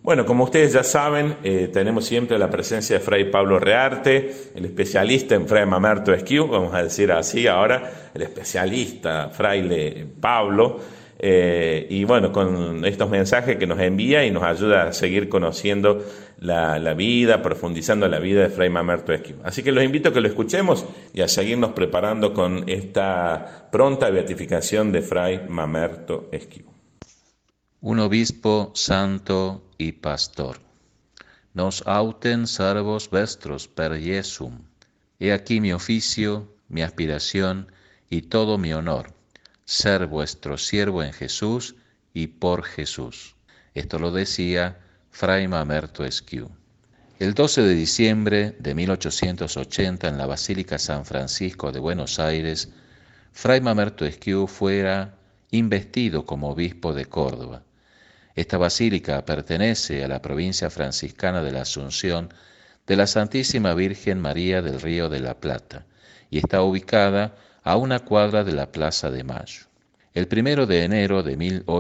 Bueno, como ustedes ya saben, tenemos siempre la presencia de Fray Pablo Rearte, el especialista en Fray Mamerto Esquiu, vamos a decir así ahora, el especialista fraile Pablo, y bueno, con estos mensajes que nos envía y nos ayuda a seguir conociendo la vida, profundizando la vida de Fray Mamerto Esquiu. Así que los invito a que lo escuchemos y a seguirnos preparando con esta pronta beatificación de Fray Mamerto Esquiu. Un obispo santo y pastor. Nos autem servos vestros per Jesum. He aquí mi oficio, mi aspiración y todo mi honor, ser vuestro siervo en Jesús y por Jesús. Esto lo decía Fray Mamerto Esquiu. El 12 de diciembre de 1880, en la Basílica San Francisco de Buenos Aires, Fray Mamerto Esquiu fuera investido como obispo de Córdoba. Esta basílica pertenece a la provincia franciscana de la Asunción de la Santísima Virgen María del Río de la Plata y está ubicada a una cuadra de la Plaza de Mayo. El 1 de enero de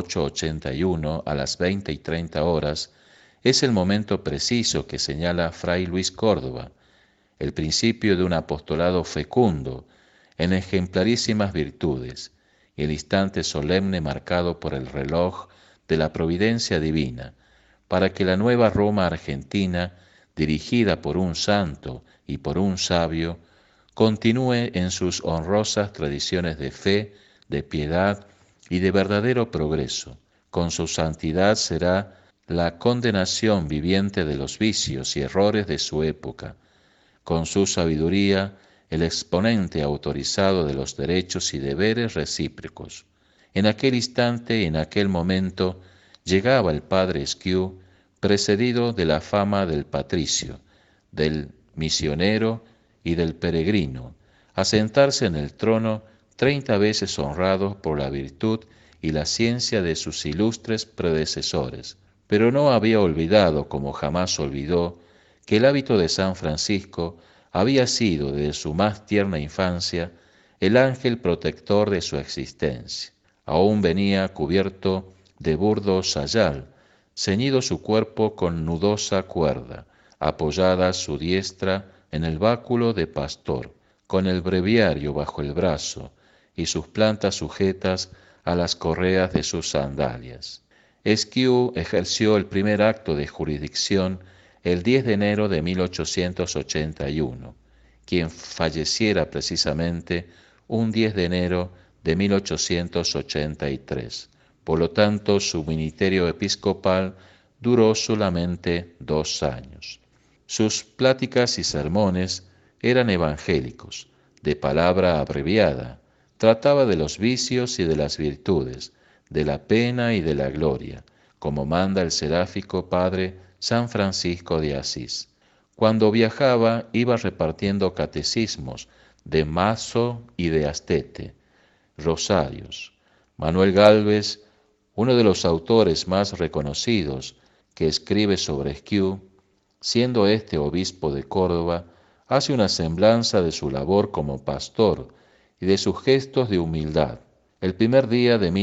1881 a las 20:30 es el momento preciso que señala Fray Luis Córdoba, el principio de un apostolado fecundo en ejemplarísimas virtudes y el instante solemne marcado por el reloj de la providencia divina, para que la nueva Roma argentina, dirigida por un santo y por un sabio, continúe en sus honrosas tradiciones de fe, de piedad y de verdadero progreso. Con su santidad será la condenación viviente de los vicios y errores de su época, con su sabiduría el exponente autorizado de los derechos y deberes recíprocos. En aquel instante y en aquel momento llegaba el padre Esquiu, precedido de la fama del patricio, del misionero y del peregrino, a sentarse en el trono 30 veces honrado por la virtud y la ciencia de sus ilustres predecesores. Pero no había olvidado, como jamás olvidó, que el hábito de San Francisco había sido desde su más tierna infancia el ángel protector de su existencia. Aún venía cubierto de burdo sayal, ceñido su cuerpo con nudosa cuerda, apoyada su diestra en el báculo de pastor, con el breviario bajo el brazo y sus plantas sujetas a las correas de sus sandalias. Esquiu ejerció el primer acto de jurisdicción el 10 de enero de 1881, quien falleciera precisamente un 10 de enero de 1883. Por lo tanto, su ministerio episcopal duró solamente 2 años. Sus pláticas y sermones eran evangélicos, de palabra abreviada. Trataba de los vicios y de las virtudes, de la pena y de la gloria, como manda el seráfico padre San Francisco de Asís. Cuando viajaba, iba repartiendo catecismos de Mazo y de Astete, rosarios. Manuel Gálvez, uno de los autores más reconocidos que escribe sobre Esquiu, siendo este obispo de Córdoba, hace una semblanza de su labor como pastor y de sus gestos de humildad. El primer día de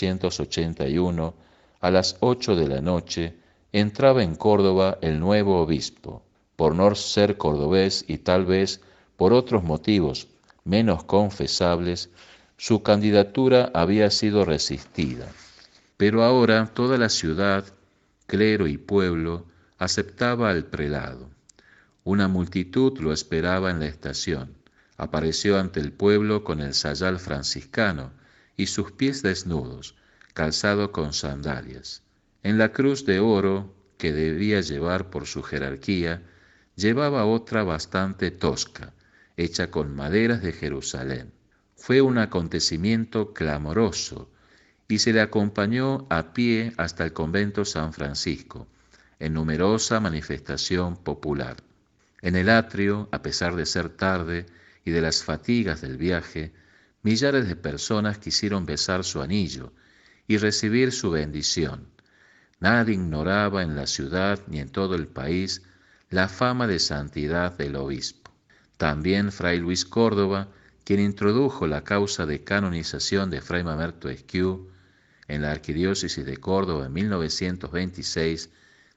1881, a las 8 de la noche, entraba en Córdoba el nuevo obispo. Por no ser cordobés y tal vez por otros motivos menos confesables, su candidatura había sido resistida. Pero ahora toda la ciudad, clero y pueblo, aceptaba al prelado. Una multitud lo esperaba en la estación. Apareció ante el pueblo con el sayal franciscano y sus pies desnudos, calzado con sandalias. En la cruz de oro que debía llevar por su jerarquía, llevaba otra bastante tosca, hecha con maderas de Jerusalén. Fue un acontecimiento clamoroso y se le acompañó a pie hasta el convento San Francisco, en numerosa manifestación popular. En el atrio, a pesar de ser tarde y de las fatigas del viaje, millares de personas quisieron besar su anillo y recibir su bendición. Nadie ignoraba en la ciudad ni en todo el país la fama de santidad del obispo. También Fray Luis Córdoba, quien introdujo la causa de canonización de Fray Mamerto Esquiu en la Arquidiócesis de Córdoba en 1926,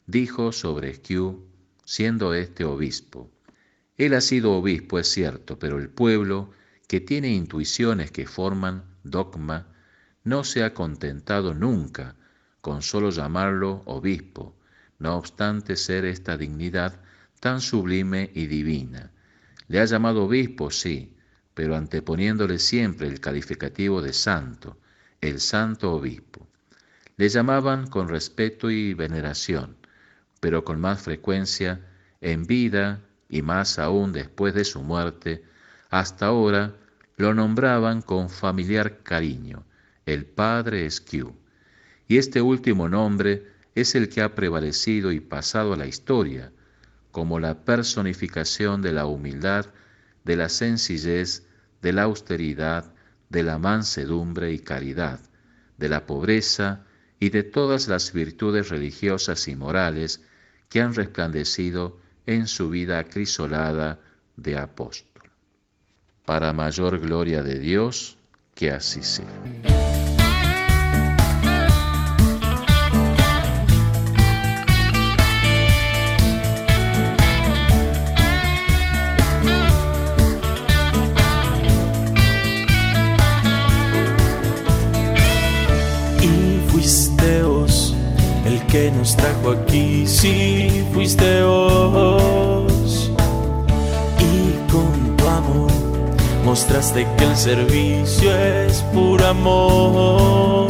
dijo sobre Esquiú, siendo este obispo: él ha sido obispo, es cierto, pero el pueblo, que tiene intuiciones que forman dogma, no se ha contentado nunca con solo llamarlo obispo, no obstante ser esta dignidad tan sublime y divina. Le ha llamado obispo, sí, pero anteponiéndole siempre el calificativo de santo, el santo obispo. Le llamaban con respeto y veneración, pero con más frecuencia en vida y más aún después de su muerte. Hasta ahora lo nombraban con familiar cariño, el padre Esquiú, y este último nombre es el que ha prevalecido y pasado a la historia como la personificación de la humildad, de la sencillez, de la austeridad, de la mansedumbre y caridad, de la pobreza y de todas las virtudes religiosas y morales que han resplandecido en su vida acrisolada de apóstol. Para mayor gloria de Dios, que así sea. Que nos trajo aquí, sí, fuiste vos, y con tu amor mostraste que el servicio es puro amor,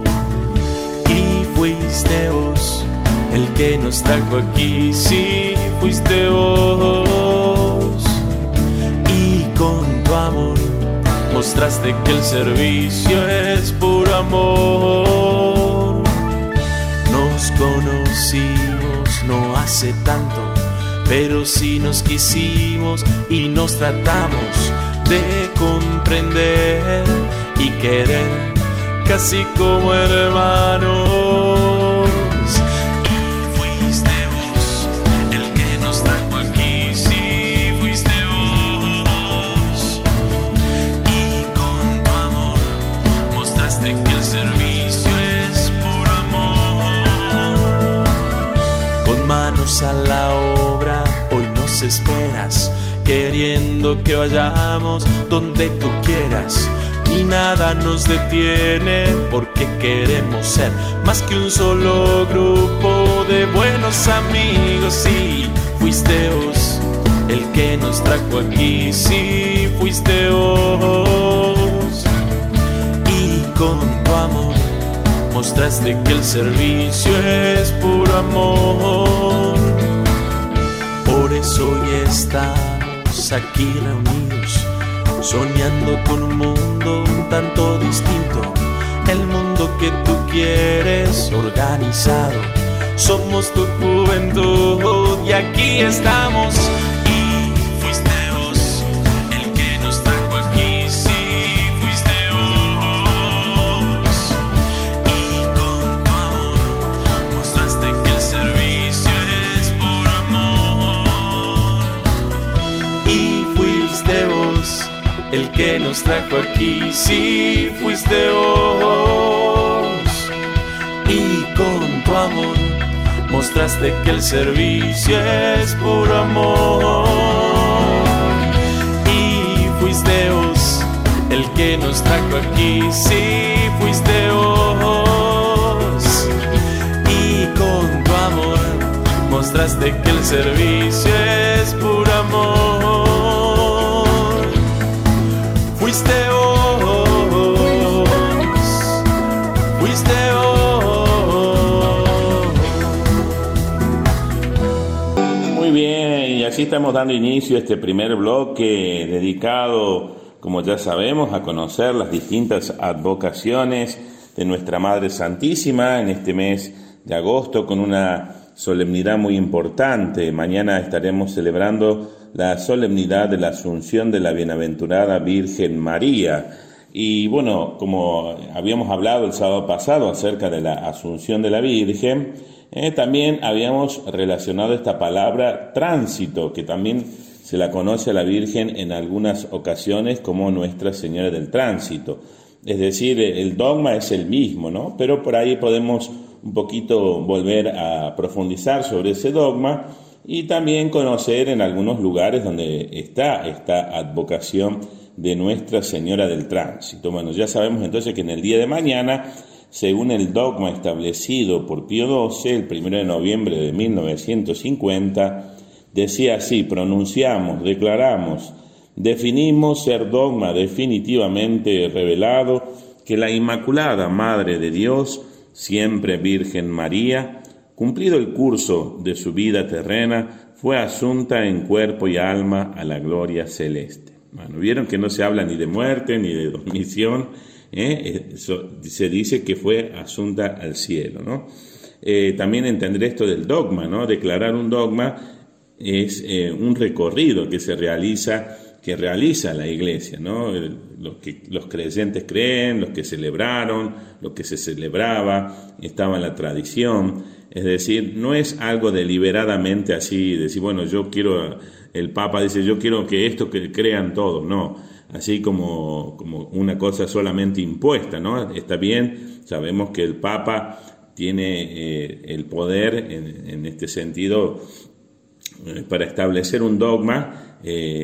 y fuiste vos el que nos trajo aquí, sí, fuiste vos, y con tu amor mostraste que el servicio es puro amor. Nos conocimos no hace tanto, pero sí nos quisimos y nos tratamos de comprender y querer casi como hermanos. Y fuiste vos el que nos trajo aquí, sí, fuiste vos. Y con tu amor mostraste que el servicio es puro amor. Con manos a la obra, hoy nos esperas, queriendo que vayamos donde tú quieras. Y nada nos detiene, porque queremos ser más que un solo grupo de buenos amigos. Sí, fuiste vos el que nos trajo aquí, sí, fuiste vos. Y con tu amor mostraste que el servicio es puro amor. Por eso hoy estamos aquí reunidos, soñando con un mundo un tanto distinto, el mundo que tú quieres, organizado. Somos tu juventud y aquí estamos. Y fuiste vos el que nos trajo aquí, sí, fuiste vos. Y con tu amor mostraste que el servicio es puro amor. Y fuiste vos el que nos trajo aquí, sí, fuiste vos. Y con tu amor mostraste que el servicio es puro amor. Y fuiste vos el que nos trajo aquí, sí, fuiste vos. Y con tu amor mostraste que el servicio es puro amor. Fuiste vos, fuiste vos. Muy bien, y así estamos dando inicio a este primer bloque dedicado, como ya sabemos, a conocer las distintas advocaciones de nuestra Madre Santísima en este mes de agosto, con una solemnidad muy importante. Mañana estaremos celebrando la solemnidad de la Asunción de la Bienaventurada Virgen María. Y bueno, como habíamos hablado el sábado pasado acerca de la Asunción de la Virgen, también habíamos relacionado esta palabra tránsito, que también se la conoce a la Virgen en algunas ocasiones como Nuestra Señora del Tránsito. Es decir, el dogma es el mismo, ¿no? Pero por ahí podemos un poquito volver a profundizar sobre ese dogma y también conocer en algunos lugares donde está esta advocación de Nuestra Señora del Tránsito. Bueno, ya sabemos entonces que en el día de mañana, según el dogma establecido por Pío XII, el 1 de noviembre de 1950, decía así: pronunciamos, declaramos, definimos ser dogma definitivamente revelado que la Inmaculada Madre de Dios, siempre Virgen María, cumplido el curso de su vida terrena, fue asunta en cuerpo y alma a la gloria celeste. Bueno, vieron que no se habla ni de muerte ni de dormición, se dice que fue asunta al cielo, ¿no? También entender esto del dogma, ¿no? Declarar un dogma es un recorrido que realiza la Iglesia, ¿no? Los creyentes creen, los que celebraron, lo que se celebraba, estaba en la tradición. Es decir, no es algo deliberadamente así, decir, bueno, el Papa dice, yo quiero que esto que crean todos, no, así como una cosa solamente impuesta, ¿no? Está bien, sabemos que el Papa tiene el poder en este sentido para establecer un dogma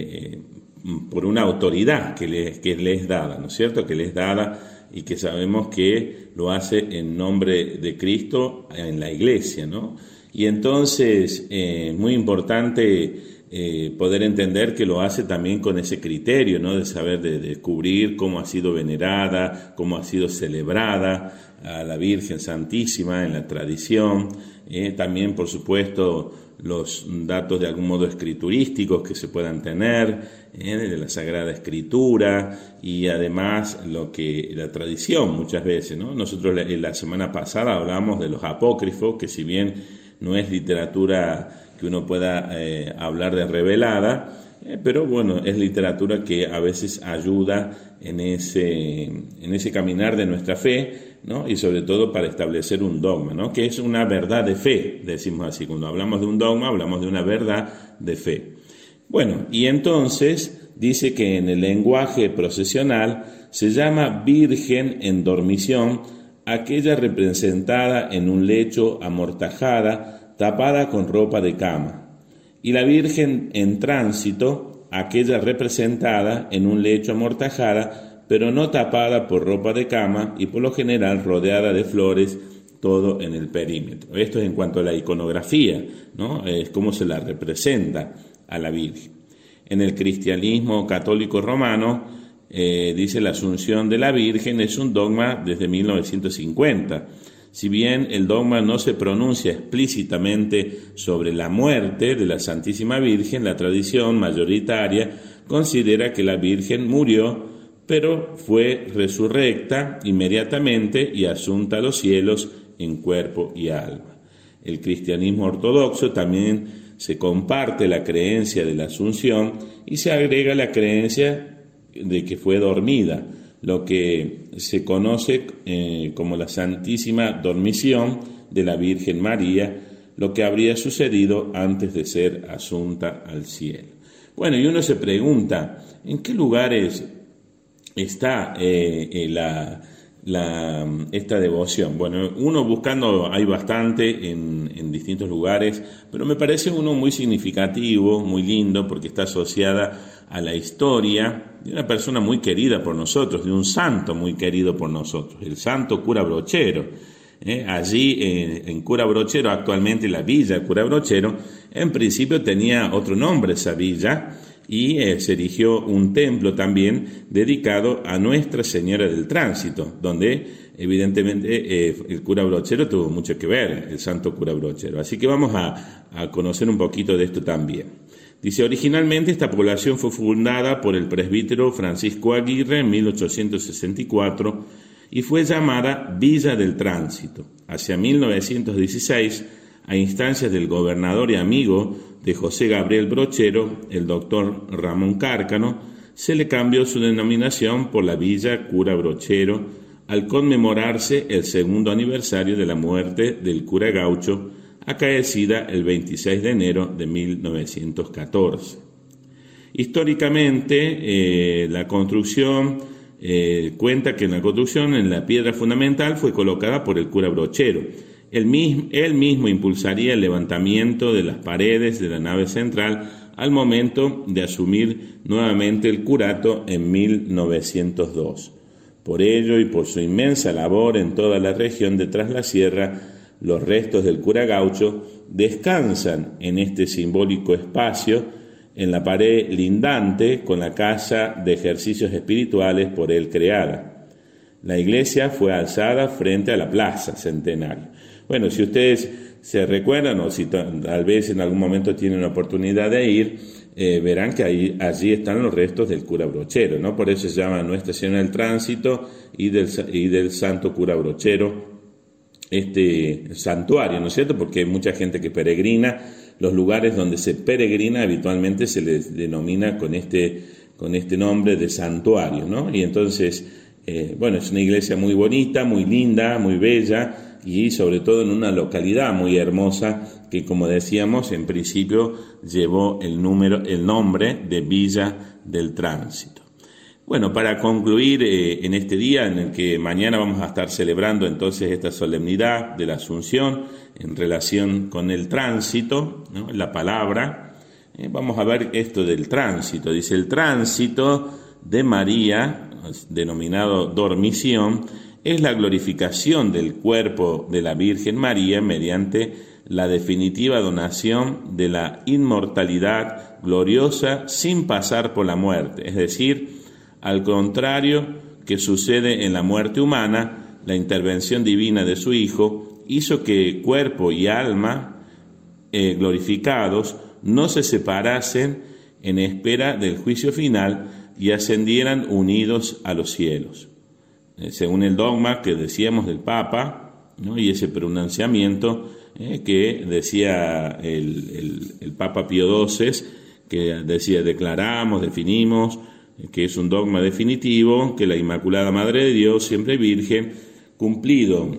por una autoridad que le es dada, ¿no es cierto?, que le es dada y que sabemos que lo hace en nombre de Cristo en la Iglesia, ¿no? Y entonces muy importante poder entender que lo hace también con ese criterio, ¿no? De saber, de descubrir cómo ha sido venerada, cómo ha sido celebrada a la Virgen Santísima en la tradición, también por supuesto los datos de algún modo escriturísticos que se puedan tener de la Sagrada Escritura y además la tradición muchas veces, ¿no? Nosotros la semana pasada hablamos de los apócrifos, que si bien no es literatura que uno pueda hablar de revelada, pero bueno, es literatura que a veces ayuda en ese caminar de nuestra fe, ¿no? Y sobre todo para establecer un dogma, ¿no? Que es una verdad de fe, decimos así. Cuando hablamos de un dogma, hablamos de una verdad de fe. Bueno, y entonces dice que en el lenguaje procesional se llama Virgen en dormición aquella representada en un lecho amortajada, tapada con ropa de cama, y la Virgen en tránsito aquella representada en un lecho amortajada, pero no tapada por ropa de cama y por lo general rodeada de flores, todo en el perímetro. Esto es en cuanto a la iconografía, ¿no? Es cómo se la representa a la Virgen. En el cristianismo católico romano, dice la Asunción de la Virgen es un dogma desde 1950. Si bien el dogma no se pronuncia explícitamente sobre la muerte de la Santísima Virgen, la tradición mayoritaria considera que la Virgen murió, pero fue resurrecta inmediatamente y asunta a los cielos en cuerpo y alma. El cristianismo ortodoxo también se comparte la creencia de la Asunción y se agrega la creencia de que fue dormida, lo que se conoce como la Santísima Dormición de la Virgen María, lo que habría sucedido antes de ser asunta al cielo. Bueno, y uno se pregunta, ¿en qué lugares está esta devoción? Bueno, uno buscando hay bastante en distintos lugares, pero me parece uno muy significativo, muy lindo, porque está asociada a la historia de una persona muy querida por nosotros, de un santo muy querido por nosotros, el santo cura Brochero. Allí en Cura Brochero, actualmente la villa Cura Brochero, en principio tenía otro nombre esa villa, y se erigió un templo también dedicado a Nuestra Señora del Tránsito, donde evidentemente el cura Brochero tuvo mucho que ver, el santo cura Brochero. Así que vamos a conocer un poquito de esto también. Dice, originalmente esta población fue fundada por el presbítero Francisco Aguirre en 1864 y fue llamada Villa del Tránsito. Hacia 1916, a instancias del gobernador y amigo de José Gabriel Brochero, el doctor Ramón Cárcano, se le cambió su denominación por la Villa Cura Brochero al conmemorarse el segundo aniversario de la muerte del cura gaucho, acaecida el 26 de enero de 1914. Históricamente, la construcción cuenta que en la construcción, en la piedra fundamental, fue colocada por el cura Brochero, Él mismo impulsaría el levantamiento de las paredes de la nave central al momento de asumir nuevamente el curato en 1902. Por ello y por su inmensa labor en toda la región de Tras la Sierra, los restos del cura Gaucho descansan en este simbólico espacio, en la pared lindante con la casa de ejercicios espirituales por él creada. La iglesia fue alzada frente a la Plaza Centenario. Bueno, si ustedes se recuerdan o si tal vez en algún momento tienen la oportunidad de ir, verán que allí están los restos del cura Brochero, ¿no? Por eso se llama Nuestra Señora del Tránsito y del Santo Cura Brochero, este santuario, ¿no es cierto? Porque hay mucha gente que peregrina. Los lugares donde se peregrina habitualmente se les denomina con este nombre de santuario, ¿no? Y entonces, bueno, es una iglesia muy bonita, muy linda, muy bella, y sobre todo en una localidad muy hermosa que, como decíamos, en principio llevó el nombre de Villa del Tránsito. Bueno, para concluir en este día en el que mañana vamos a estar celebrando entonces esta solemnidad de la Asunción en relación con el tránsito, ¿no? La palabra, vamos a ver esto del tránsito. Dice: el tránsito de María, denominado dormición, es la glorificación del cuerpo de la Virgen María mediante la definitiva donación de la inmortalidad gloriosa sin pasar por la muerte. Es decir, al contrario que sucede en la muerte humana, la intervención divina de su Hijo hizo que cuerpo y alma glorificados no se separasen en espera del juicio final y ascendieran unidos a los cielos. Según el dogma que decíamos del Papa, ¿no? Y ese pronunciamiento que decía el Papa Pío XII, que decía: declaramos, definimos, que es un dogma definitivo, que la Inmaculada Madre de Dios, siempre Virgen, cumplido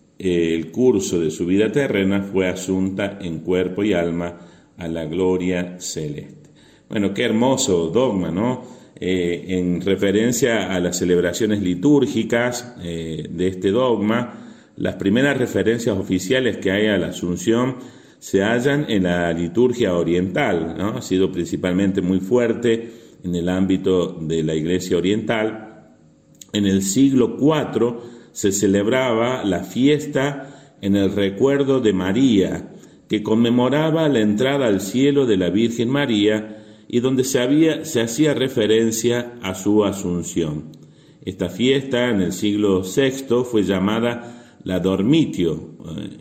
el curso de su vida terrena, fue asunta en cuerpo y alma a la gloria celeste. Bueno, qué hermoso dogma, ¿no? En referencia a las celebraciones litúrgicas de este dogma, las primeras referencias oficiales que hay a la Asunción se hallan en la liturgia oriental, ¿no? Ha sido principalmente muy fuerte en el ámbito de la Iglesia oriental. En el siglo IV se celebraba la fiesta en el recuerdo de María, que conmemoraba la entrada al cielo de la Virgen María y donde se hacía referencia a su asunción. Esta fiesta en el siglo VI fue llamada la Dormitio,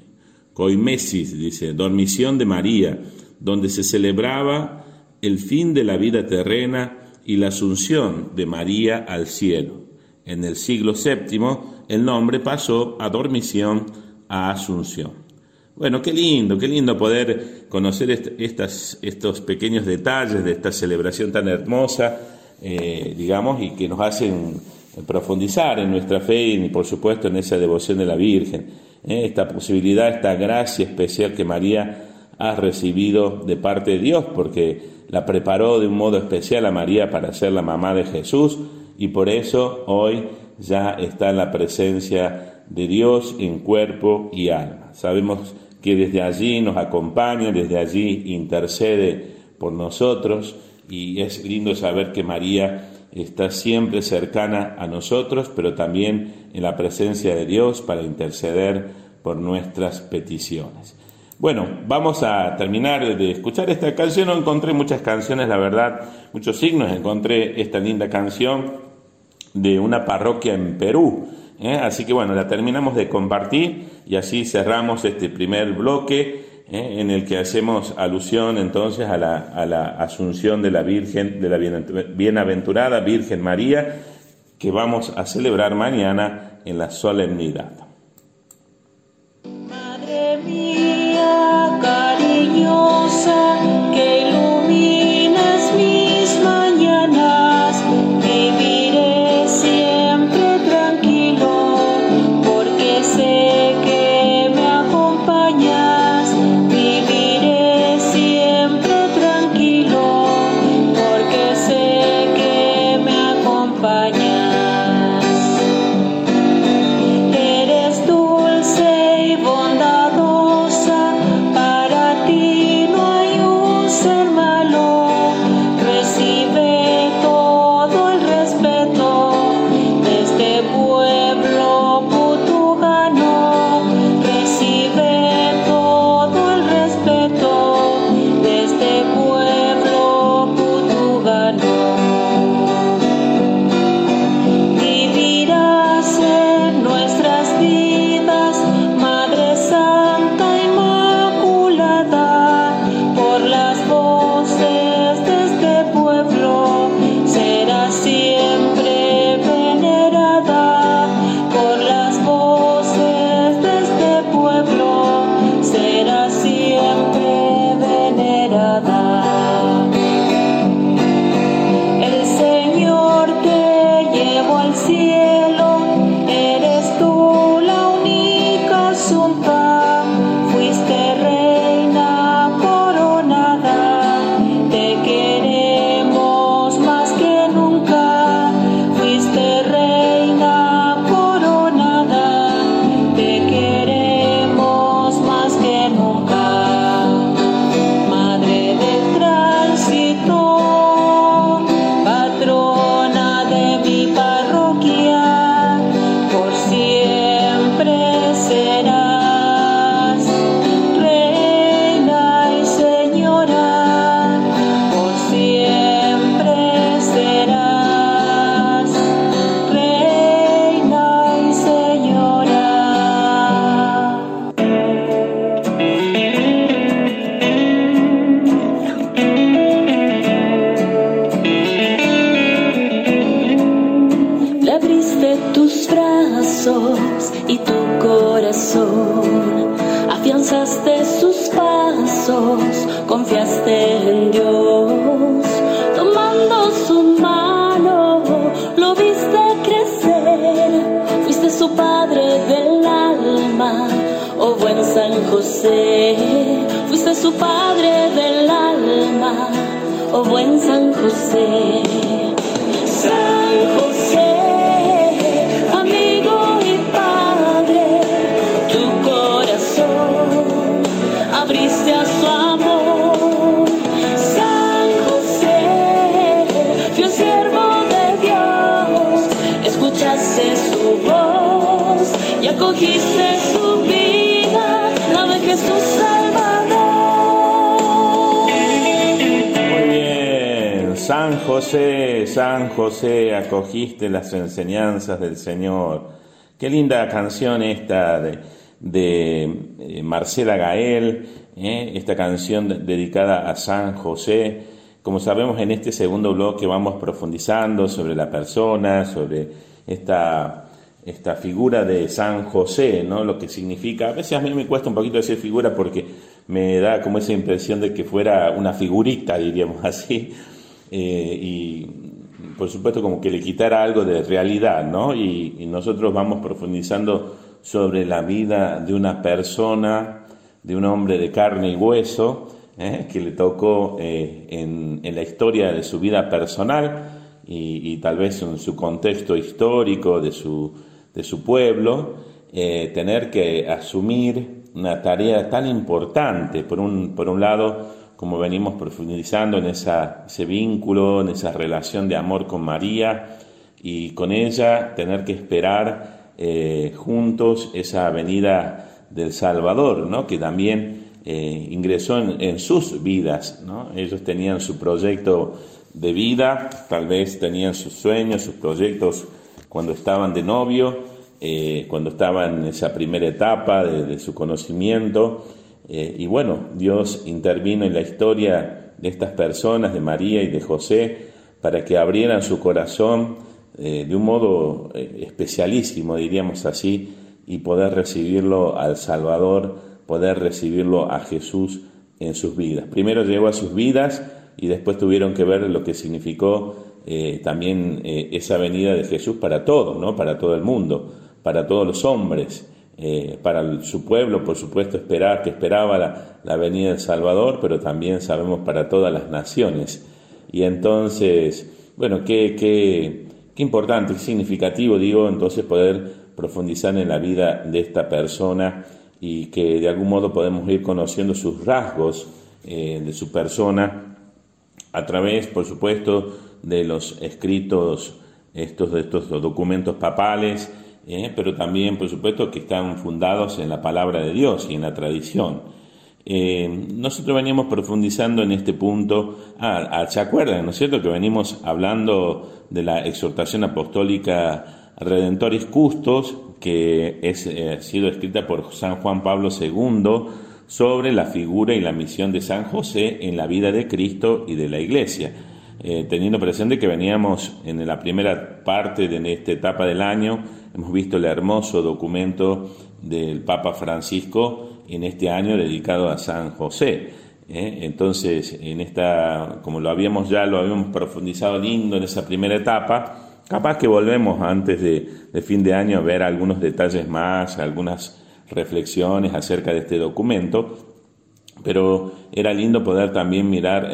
Coimesis, dice, dormición de María, donde se celebraba el fin de la vida terrena y la asunción de María al cielo. En el siglo VII el nombre pasó a dormición a asunción. Bueno, qué lindo poder conocer estos pequeños detalles de esta celebración tan hermosa, digamos, y que nos hacen profundizar en nuestra fe y, por supuesto, en esa devoción de la Virgen. Esta posibilidad, esta gracia especial que María ha recibido de parte de Dios, porque la preparó de un modo especial a María para ser la mamá de Jesús, y por eso hoy ya está en la presencia de Dios en cuerpo y alma. Sabemos que desde allí nos acompaña, desde allí intercede por nosotros, y es lindo saber que María está siempre cercana a nosotros, pero también en la presencia de Dios para interceder por nuestras peticiones. Bueno, vamos a terminar de escuchar esta canción. No encontré muchas canciones, la verdad, muchos signos. Encontré esta linda canción de una parroquia en Perú. Así que bueno, la terminamos de compartir y así cerramos este primer bloque en el que hacemos alusión entonces a la asunción de la Virgen, de la bienaventurada Virgen María, que vamos a celebrar mañana en la solemnidad. Madre mía cariñosa, que iluminas mis mañanas, viviré siempre tranquilo, porque sé que me acompañas. Viviré siempre tranquilo, porque sé que me acompañas. Eres confiaste en Dios, tomando su mano, lo viste crecer, fuiste su padre del alma, oh buen San José, fuiste su padre del alma, oh buen San José. San José, amigo y padre, tu corazón abriste a su amor. San José, fiel siervo de Dios, escuchaste su voz y acogiste su vida, la de Jesús Salvador. Muy bien, San José, acogiste las enseñanzas del Señor. Qué linda canción esta de Marcela Gael, esta canción dedicada a San José. Como sabemos, en este segundo bloque vamos profundizando sobre la persona, sobre esta figura de San José, ¿no? Lo que significa. A veces a mí me cuesta un poquito decir figura porque me da como esa impresión de que fuera una figurita, diríamos así, y por supuesto como que le quitara algo de realidad, ¿no? Y nosotros vamos profundizando sobre la vida de una persona, de un hombre de carne y hueso, que le tocó en la historia de su vida personal y tal vez en su contexto histórico de su pueblo, tener que asumir una tarea tan importante, por un lado, como venimos profundizando en ese vínculo, en esa relación de amor con María, y con ella tener que esperar juntos esa venida del Salvador, ¿no? Que también ingresó en sus vidas, ¿no? Ellos tenían su proyecto de vida, tal vez tenían sus sueños, sus proyectos cuando estaban de novio, cuando estaban en esa primera etapa de su conocimiento, y bueno, Dios intervino en la historia de estas personas, de María y de José, para que abrieran su corazón de un modo especialísimo, diríamos así, y poder recibirlo al Salvador, poder recibirlo a Jesús en sus vidas. Primero llegó a sus vidas y después tuvieron que ver lo que significó también esa venida de Jesús para todos, ¿no? Para todo el mundo, para todos los hombres, para su pueblo, por supuesto, que esperaba la venida del Salvador, pero también sabemos para todas las naciones. Y entonces, bueno, qué importante, qué significativo, digo, entonces poder profundizar en la vida de esta persona y que de algún modo podemos ir conociendo sus rasgos de su persona a través, por supuesto, de los escritos, de estos documentos papales, pero también, por supuesto, que están fundados en la palabra de Dios y en la tradición. Nosotros veníamos profundizando en este punto. ¿Se acuerdan, no es cierto?, que venimos hablando de la exhortación apostólica Redentoris Custos, que ha sido escrita por San Juan Pablo II, sobre la figura y la misión de San José en la vida de Cristo y de la Iglesia. Teniendo presente que veníamos en la primera parte de esta etapa del año, hemos visto el hermoso documento del Papa Francisco en este año dedicado a San José. Entonces, como lo habíamos profundizado lindo en esa primera etapa, capaz que volvemos antes de fin de año a ver algunos detalles más, algunas reflexiones acerca de este documento, pero era lindo poder también mirar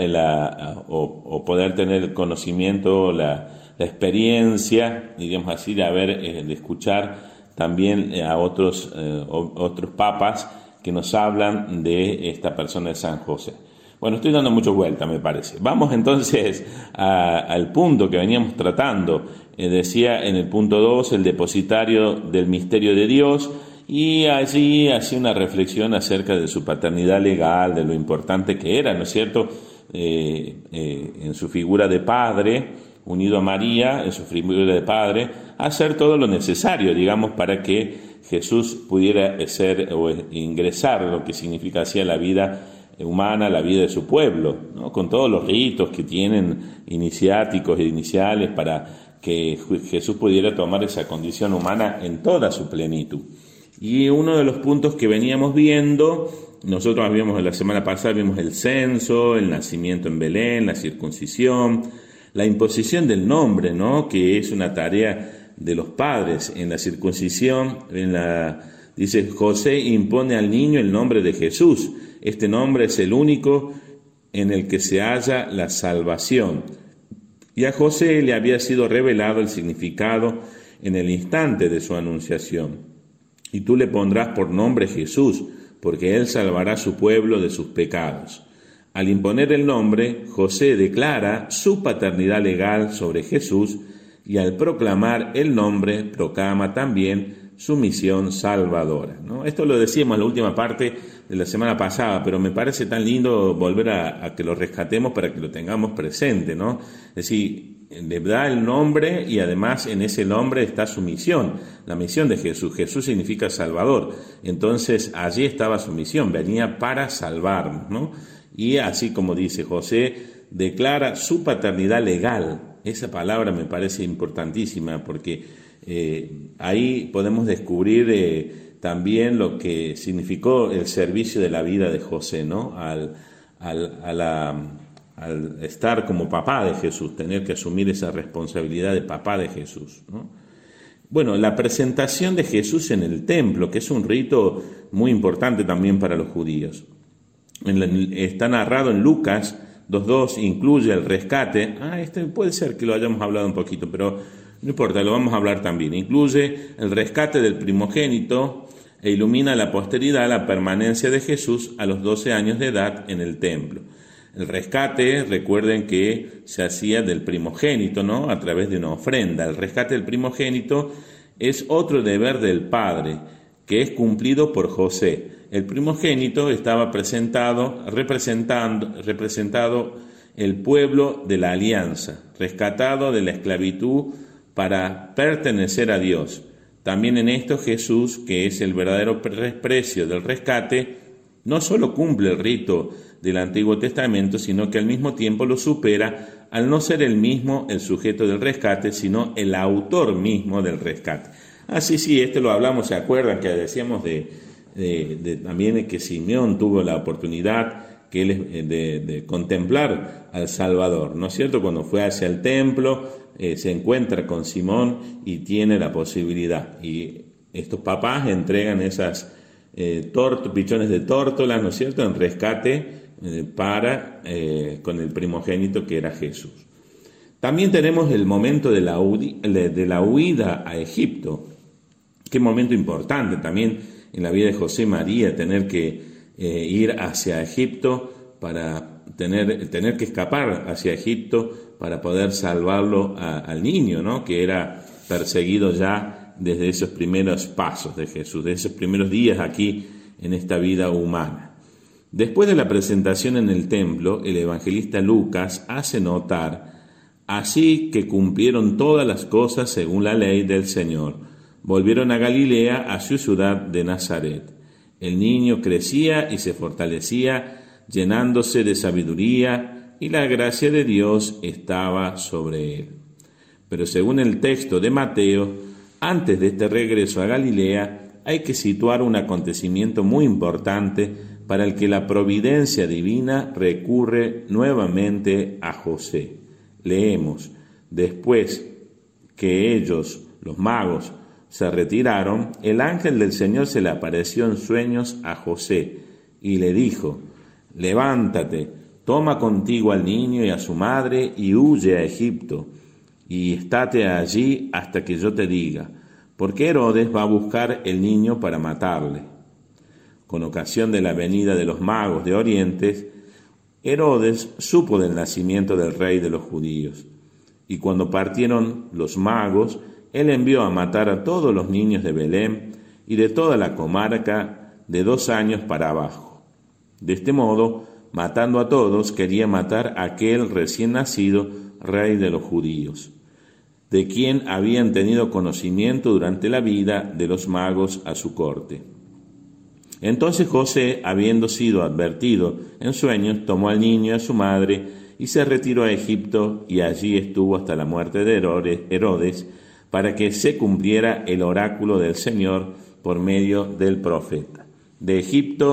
o poder tener el conocimiento, la experiencia, digamos así, de escuchar también a otros papas que nos hablan de esta persona de San José. Bueno, estoy dando muchas vueltas, me parece. Vamos entonces al punto que veníamos tratando. Decía en el punto 2, el depositario del misterio de Dios, y allí hacía una reflexión acerca de su paternidad legal, de lo importante que era, ¿no es cierto?, en su figura de padre, unido a María, en su figura de padre, hacer todo lo necesario, digamos, para que Jesús pudiera ser o ingresar, lo que significa así, a la vida humana, la vida de su pueblo, ¿no?, con todos los ritos que tienen iniciáticos e iniciales para que Jesús pudiera tomar esa condición humana en toda su plenitud. Y uno de los puntos que veníamos viendo nosotros la semana pasada vimos el censo, el nacimiento en Belén, la circuncisión, la imposición del nombre, ¿no? Que es una tarea de los padres. En la circuncisión, dice, José impone al niño el nombre de Jesús. Este nombre es el único en el que se halla la salvación. Y a José le había sido revelado el significado en el instante de su anunciación. Y tú le pondrás por nombre Jesús, porque él salvará a su pueblo de sus pecados. Al imponer el nombre, José declara su paternidad legal sobre Jesús, y al proclamar el nombre, proclama también su misión salvadora, ¿no? Esto lo decíamos en la última parte de la semana pasada, pero me parece tan lindo volver a que lo rescatemos para que lo tengamos presente, ¿no? Es decir, le da el nombre y además en ese nombre está su misión, la misión de Jesús. Jesús significa Salvador, entonces allí estaba su misión, venía para salvarnos, ¿no? Y así como dice José, declara su paternidad legal. Esa palabra me parece importantísima porque ahí podemos descubrir también lo que significó el servicio de la vida de José, ¿no? Al estar como papá de Jesús, tener que asumir esa responsabilidad de papá de Jesús, ¿no? Bueno, la presentación de Jesús en el templo, que es un rito muy importante también para los judíos. Está narrado en Lucas 2.2, incluye el rescate. Puede ser que lo hayamos hablado un poquito, pero no importa, lo vamos a hablar también. Incluye el rescate del primogénito e ilumina la posteridad, la permanencia de Jesús a los 12 años de edad en el templo. El rescate, recuerden que se hacía del primogénito, ¿no? A través de una ofrenda. El rescate del primogénito es otro deber del padre, que es cumplido por José. El primogénito estaba representado el pueblo de la alianza, rescatado de la esclavitud para pertenecer a Dios. También en esto Jesús, que es el verdadero precio del rescate, no solo cumple el rito del Antiguo Testamento, sino que al mismo tiempo lo supera al no ser él mismo el sujeto del rescate, sino el autor mismo del rescate. Sí, esto lo hablamos, ¿se acuerdan? Que decíamos también que Simeón tuvo la oportunidad de contemplar al Salvador, ¿no es cierto? Cuando fue hacia el templo, se encuentra con Simón y tiene la posibilidad. Y estos papás entregan esas pichones de tórtolas, ¿no es cierto?, en rescate con el primogénito que era Jesús. También tenemos el momento de la huida a Egipto. Qué momento importante también en la vida de José y María, tener que ir hacia Egipto tener que escapar hacia Egipto para poder salvarlo al niño, ¿no? Que era perseguido ya desde esos primeros pasos de Jesús, de esos primeros días aquí en esta vida humana. Después de la presentación en el templo, el evangelista Lucas hace notar: así que cumplieron todas las cosas según la ley del Señor. Volvieron a Galilea, a su ciudad de Nazaret. El niño crecía y se fortalecía, llenándose de sabiduría, y la gracia de Dios estaba sobre él. Pero según el texto de Mateo, antes de este regreso a Galilea, hay que situar un acontecimiento muy importante para el que la providencia divina recurre nuevamente a José. Leemos: después que ellos, los magos, se retiraron, el ángel del Señor se le apareció en sueños a José y le dijo: levántate, toma contigo al niño y a su madre y huye a Egipto, y estate allí hasta que yo te diga, porque Herodes va a buscar el niño para matarle. Con ocasión de la venida de los magos de Oriente, Herodes supo del nacimiento del rey de los judíos, y cuando partieron los magos, él envió a matar a todos los niños de Belén y de toda la comarca de 2 años para abajo. De este modo, matando a todos, quería matar a aquel recién nacido rey de los judíos, de quien habían tenido conocimiento durante la vida de los magos a su corte. Entonces José, habiendo sido advertido en sueños, tomó al niño y a su madre y se retiró a Egipto, y allí estuvo hasta la muerte de Herodes, para que se cumpliera el oráculo del Señor por medio del profeta. De Egipto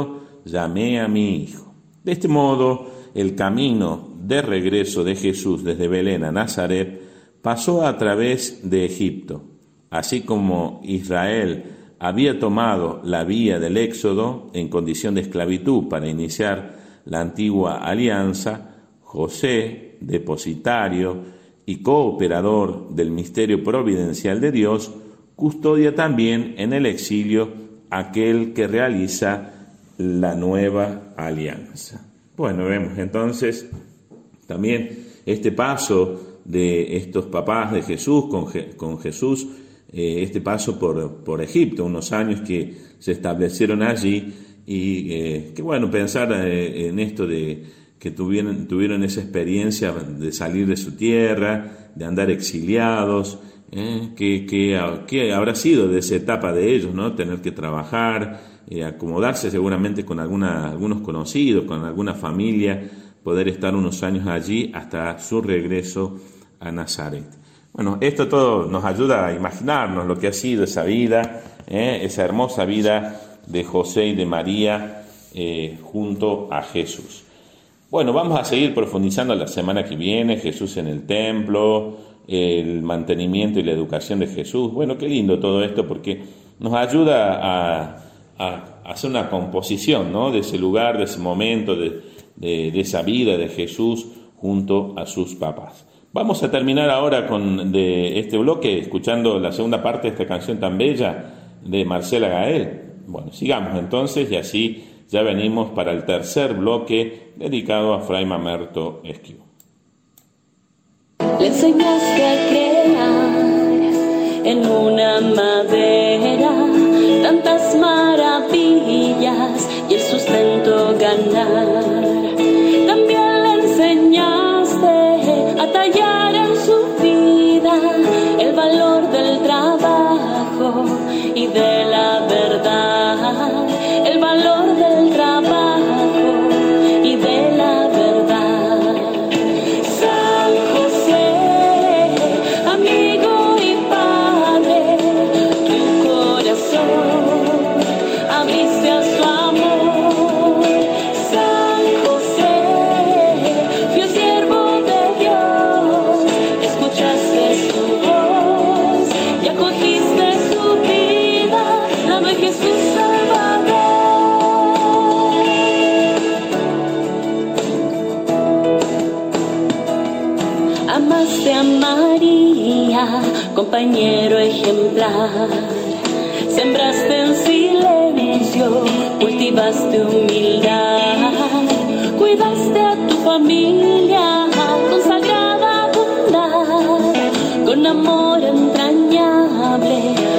llamé a mi hijo. De este modo, el camino de regreso de Jesús desde Belén a Nazaret pasó a través de Egipto. Así como Israel había tomado la vía del Éxodo en condición de esclavitud para iniciar la antigua alianza, José, depositario y cooperador del misterio providencial de Dios, custodia también en el exilio aquel que realiza la nueva alianza. Bueno, vemos entonces también este paso de estos papás de Jesús con Jesús, este paso por Egipto, unos años que se establecieron allí y qué bueno pensar en esto de que tuvieron esa experiencia de salir de su tierra, de andar exiliados, que habrá sido de esa etapa de ellos, ¿no? Tener que trabajar, acomodarse seguramente con algunos conocidos, con alguna familia, poder estar unos años allí hasta su regreso a Nazaret. Bueno, esto todo nos ayuda a imaginarnos lo que ha sido esa vida, esa hermosa vida de José y de María junto a Jesús. Bueno, vamos a seguir profundizando la semana que viene, Jesús en el templo, el mantenimiento y la educación de Jesús. Bueno, qué lindo todo esto porque nos ayuda a hacer una composición, ¿no? De ese lugar, de ese momento, de esa vida de Jesús junto a sus papás. Vamos a terminar ahora de este bloque escuchando la segunda parte de esta canción tan bella de Marcela Gael. Bueno, sigamos entonces y así ya venimos para el tercer bloque dedicado a Fray Mamerto Esquiú. Le enseñaste a crear en una madera tantas maravillas y el sustento ganar. También le enseñaste a tallar en su vida el valor del trabajo y de la verdad, el valor del trabajo y de la verdad. San José, amigo y padre, tu corazón abriste a su amor. San José, fiel siervo de Dios, escuchaste su voz y acogiste su vida, dame Jesús Salvador. Amaste a María, compañero ejemplar. Sembraste en silencio, cultivaste humildad. Cuidaste a tu familia, consagrada bondad. Con amor entrañable